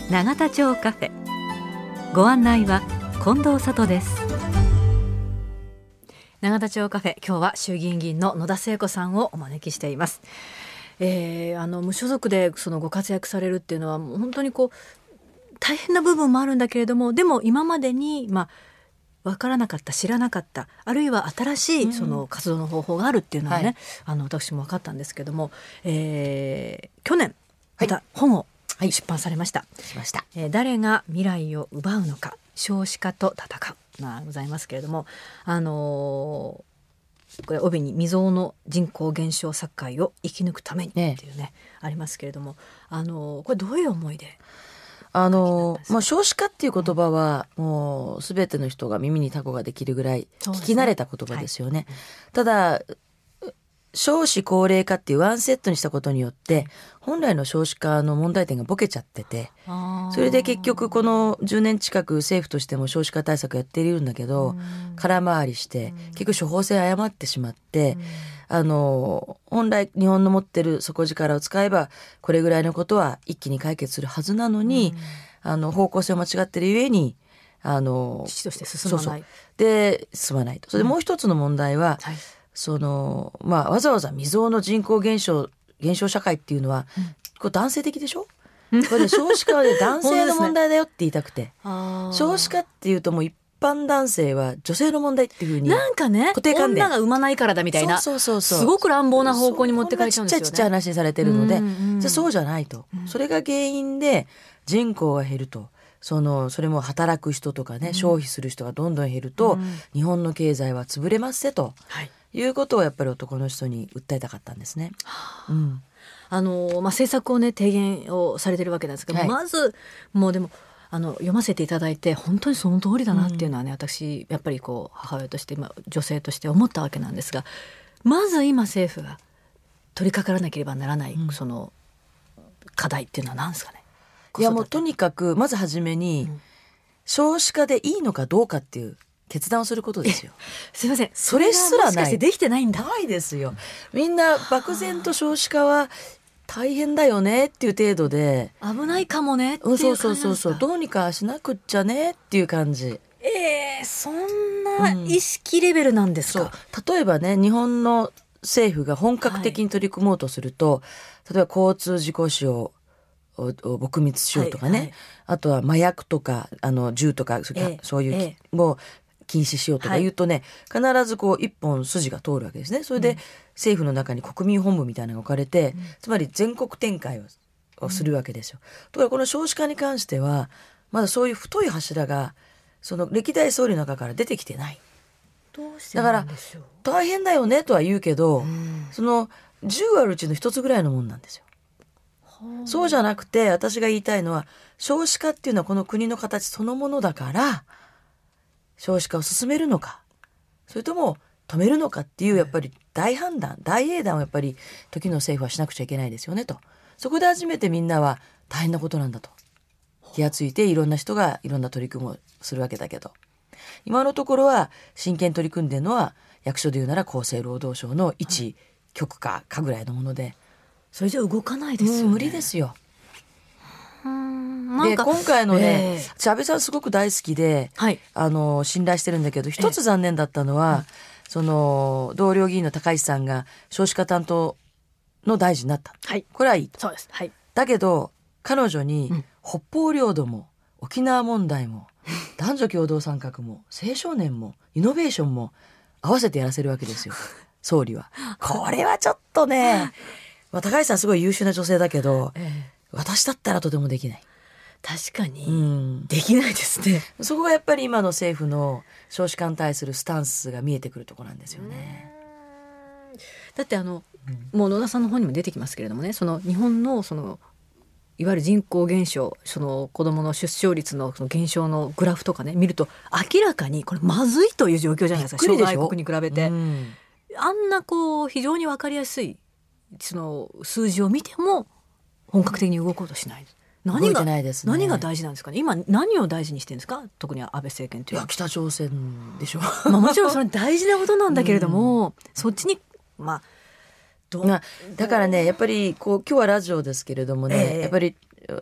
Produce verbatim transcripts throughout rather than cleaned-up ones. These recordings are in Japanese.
永田町カフェ、ご案内は近藤里です。永田町カフェ、今日は衆議院議員の野田聖子さんをお招きしています。えー、あの無所属でそのご活躍されるっていうのはもう本当にこう大変な部分もあるんだけれども、でも今までにまあ分からなかった、知らなかった、あるいは新しいその活動の方法があるっていうのはね、うん、あの私も分かったんですけども、えー、去年また本を出版されました、はいしましたえー、誰が未来を奪うのか、少子化と戦うがございますけれども、あのー、これ帯に未曾有の人口減少社会を生き抜くためにっていうね、ねありますけれども、あのー、これどういう思いであのまあ、少子化っていう言葉はもう全ての人が耳にタコができるぐらい聞き慣れた言葉ですよね。はい、ただ少子高齢化っていうワンセットにしたことによって本来の少子化の問題点がボケちゃってて、それで結局このじゅうねん近く政府としても少子化対策やっているんだけど、空回りして結局処方箋誤ってしまって、あの本来日本の持ってる底力を使えばこれぐらいのことは一気に解決するはずなのに、あの方向性を間違ってるゆえにあの父として進まない、そうそうで進まないと。それでもう一つの問題は、はい、そのまあ、わざわざ未曾有の人口減少減少社会っていうのは、うん、これ男性的でしょこれ少子化は、ね、男性の問題だよって言いたくて、ね、少子化っていうともう一般男性は女性の問題っていうふうになんかね、 固定観念、 女が産まないからだみたいな、 そうそうそうそう、 すごく乱暴な方向に持ってかれちゃうんですよね。 ちっちゃいちっちゃい話にされてるので、 うんうん、 じゃそうじゃないと、うん、それが原因で人口が減ると、そのそれも働く人とかね、うん、消費する人がどんどん減ると、うん、日本の経済は潰れますせと、はい、いうことをやっぱり男の人に訴えたかったんですね。 はあ、うん、あのまあ、政策をね提言をされてるわけなんですけど、はい、まずもうでもあの読ませていただいて本当にその通りだなっていうのはね、うん、私やっぱりこう母親として今女性として思ったわけなんですが、まず今政府が取り掛からなければならない、うん、その課題っていうのは何ですかね。 いやもうとにかくまずはじめに、うん、少子化でいいのかどうかっていう決断をすることですよ。 すいません、 それすらない。もしかしてできてないんだ。 ないですよ。みんな漠然と少子化は大変だよねっていう程度で、 危ないかもねっていう感じですか。 そうそうそうそう、どうにかしなくっちゃねっていう感じ。 えー、そんな意識レベルなんですか。 うん、そう例えばね、日本の政府が本格的に取り組もうとすると、はい、例えば交通事故死を撲滅しようとかね、はいはい、あとは麻薬とかあの銃とか、えー、そういう、えー、もう禁止しようとか言うとね、はい、必ずこう一本筋が通るわけですね。それで、うん、政府の中に国民本部みたいなのが置かれて、うん、つまり全国展開を、をするわけですよ。ところがこの少子化に関してはまだそういう太い柱がその歴代総理の中から出てきてない。 どうしてなんでしょう。 だから大変だよねとは言うけど、うん、そのじゅうあるうちのひとつぐらいのもんなんですよ。そうじゃなくて、私が言いたいのは少子化っていうのはこの国の形そのものだから、少子化を進めるのかそれとも止めるのかっていうやっぱり大判断、大英断をやっぱり時の政府はしなくちゃいけないですよねと。そこで初めてみんなは大変なことなんだと気がついて、いろんな人がいろんな取り組みをするわけだけど、今のところは真剣に取り組んでるのは役所で言うなら厚生労働省の一局かかぐらいのもので、 それじゃ動かないですよね。 うん、無理ですよ。で今回のね、えー、安倍さんすごく大好きで、はい、あの信頼してるんだけど、一つ残念だったのは、えー、その同僚議員の高市さんが少子化担当の大臣になった、はい、これはいい。 そうです、はい、 だけど彼女に、うん、北方領土も沖縄問題も男女共同参画も青少年もイノベーションも合わせてやらせるわけですよ総理は。これはちょっとねまあ、高市さんすごい優秀な女性だけど、ええ、私だったらとてもできない。 確かに、うん、できないですね。 そこがやっぱり今の政府の少子化に対するスタンスが見えてくるところなんですよね。 だってあの、うん、もう野田さんの方にも出てきますけれどもね、その日本のそのいわゆる人口減少、その子どもの出生率のその減少のグラフとかね見ると、明らかにこれまずいという状況じゃないですか。諸外国に比べて、うん、あんなこう非常に分かりやすいその数字を見ても本格的に動こうとしない。何が、ね、何が大事なんですかね。今何を大事にしてるんですか、特に安倍政権というのは。 いや北朝鮮でしょまあもちろんそれ大事なことなんだけれども、うん、そっちにまあどうだからね、やっぱりこう今日はラジオですけれどもね、えー、やっぱり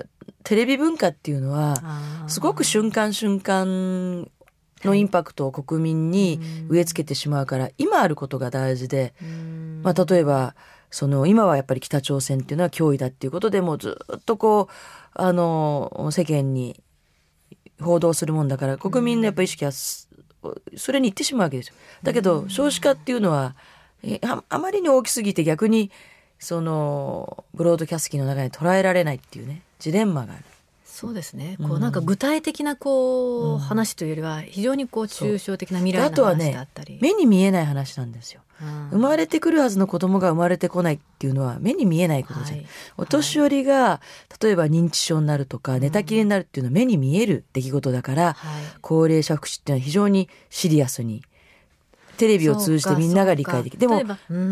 テレビ文化っていうのはすごく瞬間瞬間のインパクトを国民に植え付けてしまうから、今あることが大事で、まあ、例えばその今はやっぱり北朝鮮っていうのは脅威だっていうことでもうずっとこうあの世間に報道するもんだから、国民のやっぱ意識はそれに行ってしまうわけですよ。だけど少子化っていうのはあ, あまりに大きすぎて逆にそのブロードキャストの中に捉えられないっていうねジレンマがある。 そうですね、こうなんか具体的なこう、うん、話というよりは非常にこう抽象的な未来の話だったり、 あとはね、目に見えない話なんですよ、うん、生まれてくるはずの子供が生まれてこないっていうのは目に見えないことじゃん、はい、お年寄りが例えば認知症になるとか寝たきりになるっていうのは目に見える出来事だから、はい、高齢者福祉っていうのは非常にシリアスにテレビを通じてみんなが理解できる。でも例えば、うんうん、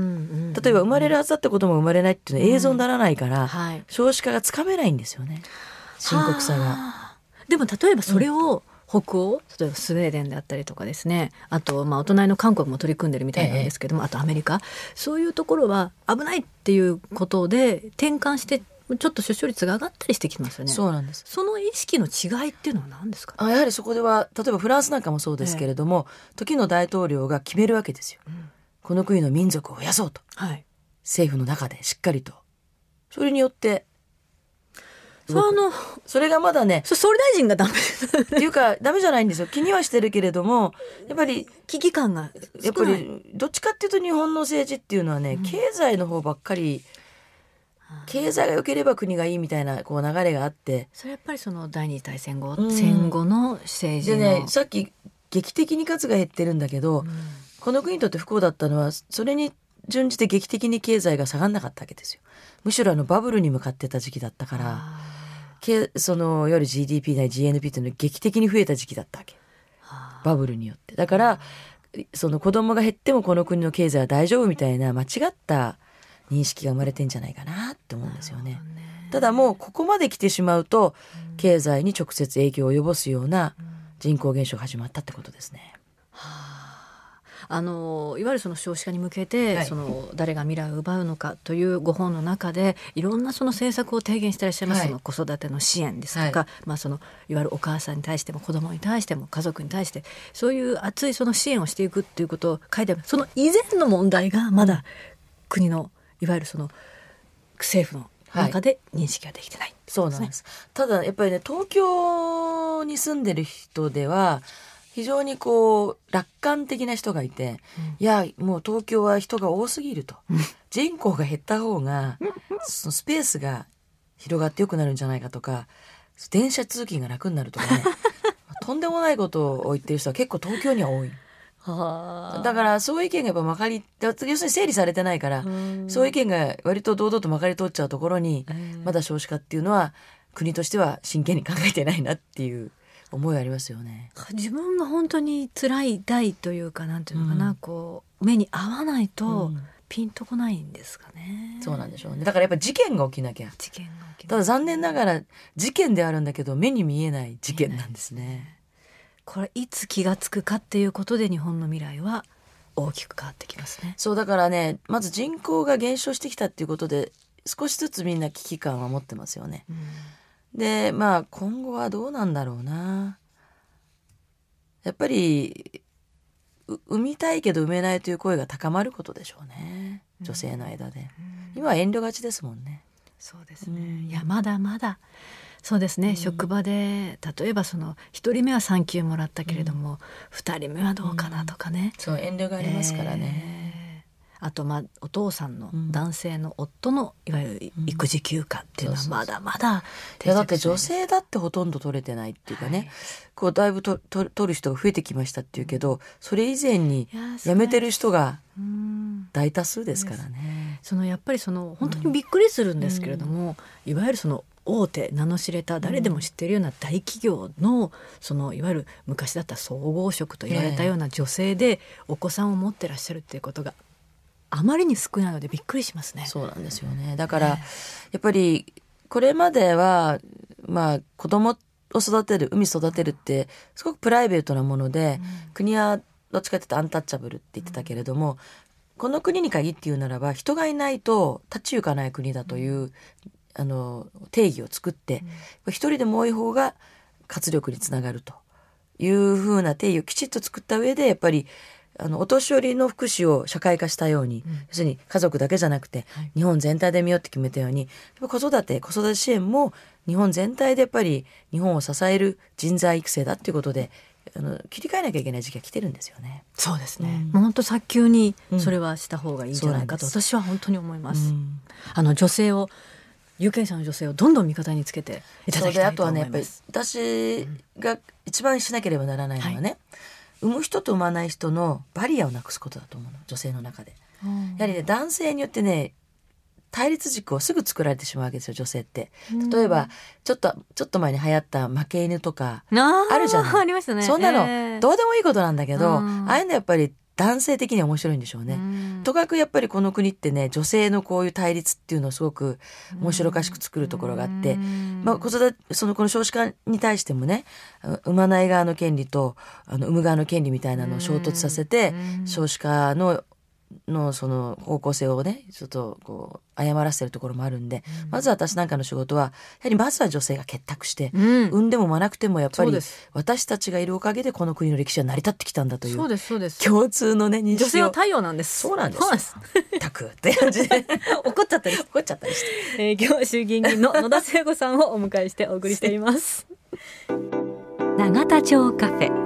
例えば生まれるはずだった子供が生まれないっていうのは映像にならないから、うんはい、少子化がつかめないんですよね、深刻さが。 でも例えばそれを北欧、例えばスウェーデンであったりとかですね、あとまあお隣の韓国も取り組んでるみたいなんですけども、ええ、あとアメリカ、そういうところは危ないっていうことで転換してちょっと出生率が上がったりしてきますよね。 そうなんです。 その意識の違いっていうのは何ですか、ね、 あやはりそこでは例えばフランスなんかもそうですけれども、ええ、時の大統領が決めるわけですよ、うん、この国の民族を増やそうと、はい、政府の中でしっかりとそれによってそ, のそれがまだねそ総理大臣がダメっていうかダメじゃないんですよ。気にはしてるけれどもやっぱり危機感がやっぱりどっちかっていうと日本の政治っていうのはね、うん、経済の方ばっかり、経済が良ければ国がいいみたいなこう流れがあって、 それやっぱりその第二次大戦後、うん、戦後の政治のでね、さっき劇的に数が減ってるんだけど、うん、この国にとって不幸だったのはそれに準じて劇的に経済が下がんなかったわけですよ。むしろあのバブルに向かってた時期だったから、そのいわゆる ジーディーピー なり ジーエヌピー というのが劇的に増えた時期だったわけ、バブルによって。だからその子供が減ってもこの国の経済は大丈夫みたいな間違った認識が生まれてんじゃないかなって思うんですよね。ただもうここまで来てしまうと経済に直接影響を及ぼすような人口減少が始まったってことですね。 あのいわゆるその少子化に向けて、はい、その誰が未来を奪うのかというご本の中でいろんなその政策を提言していらっしゃいます、はい、その子育ての支援ですとか、はいまあ、そのいわゆるお母さんに対しても子供に対しても家族に対してそういう熱いその支援をしていくっていうことを書いてある。その以前の問題がまだ国のいわゆるその政府の中で認識ができてない、はい、 そうなんです。ただやっぱりね東京に住んでる人では非常にこう楽観的な人がいて、うん、いやもう東京は人が多すぎると、うん、人口が減った方がそのスペースが広がって良くなるんじゃないかとか電車通勤が楽になるとかねとんでもないことを言ってる人は結構東京には多い。はだからそういう意見がやっぱまかり要するに整理されてないから、うん、そういう意見が割と堂々とまかり通っちゃうところに、うん、まだ少子化っていうのは国としては真剣に考えてないなっていう思いありますよね。 自分が本当に辛い代というかなんていうのかな、うん、こう目に合わないとピンとこないんですかね、 うん、そうなんでしょうね。だからやっぱり事件が起きなきゃ事件が起きなきゃただ残念ながら事件であるんだけど目に見えない事件なんですね。 これいつ気がつくかっていうことで日本の未来は大きく変わってきますね。 そうだからねまず人口が減少してきたっていうことで少しずつみんな危機感は持ってますよね、うんでまあ今後はどうなんだろうな。やっぱり産みたいけど産めないという声が高まることでしょうね、女性の間で、うん、今は遠慮がちですもんね。 そうですね、うん、いやまだまだそうですね、うん、職場で例えばそのひとりめは産休もらったけれども、うん、ふたりめはどうかなとかね、 うん、そう遠慮がありますからね、えーあとまあお父さんの男性の夫のいわゆる育児休暇っていうのはまだまだいやだって女性だってほとんど取れてないっていうかね、はい、こうだいぶとと取る人が増えてきましたっていうけどそれ以前に辞めてる人が大多数ですからね。 そのやっぱりその本当にびっくりするんですけれども、うん、いわゆるその大手名の知れた誰でも知っているような大企業のそのいわゆる昔だった総合職と言われたような女性でお子さんを持ってらっしゃるっていうことがあまりに少ないのでびっくりしますね。 そうなんですよね。だから、ね、やっぱりこれまではまあ子供を育てる海育てるってすごくプライベートなもので、うん、国はどっちかというとアンタッチャブルって言ってたけれども、うん、この国に限って言うならば人がいないと立ち行かない国だという、 あの定義を作って、うん、一人でも多い方が活力につながるというふうな定義をきちっと作った上で、やっぱりあのお年寄りの福祉を社会化したように、うん、要するに家族だけじゃなくて、はい、日本全体で見ようって決めたように、子育て子育て支援も日本全体でやっぱり日本を支える人材育成だっていうことで、あの切り替えなきゃいけない時期が来てるんですよね。 そうですね、うん、もう本当早急にそれはした方がいいんじゃないかと、うん、私は本当に思います、うん、あの女性を有権者の女性をどんどん味方につけていただきたいと思います。そうで、あとはね、やっぱり私が一番しなければならないのはね、はい、産む人と産まない人のバリアをなくすことだと思うの、女性の中で、うん、やはりね、男性によってね対立軸をすぐ作られてしまうわけですよ、女性って。例えば、うん、ちょっとちょっと前に流行った負け犬とかあるじゃない。ありましたね。 そんなの、えー、どうでもいいことなんだけど、うん、ああいうのやっぱり男性的には面白いんでしょうね、うん、とかくやっぱりこの国ってね、女性のこういう対立っていうのをすごく面白おかしく作るところがあって、うん、まあ、子育てそのこの少子化に対してもね、産まない側の権利とあの産む側の権利みたいなのを衝突させて、うん、少子化ののその方向性をねちょっとこう誤らせてるところもあるんで、うん、まず私なんかの仕事はやはりまずは女性が結託して、うん、産んでも産まなくてもやっぱり私たちがいるおかげでこの国の歴史は成り立ってきたんだという、 そうですそうです、 共通のね認識を、 女性は太陽なんです。 そうなんですたくって感じで怒っちゃったり怒っちゃったりして、 えー、今日は衆議院議員の野田聖子さんをお迎えしてお送りしています永田町カフェ。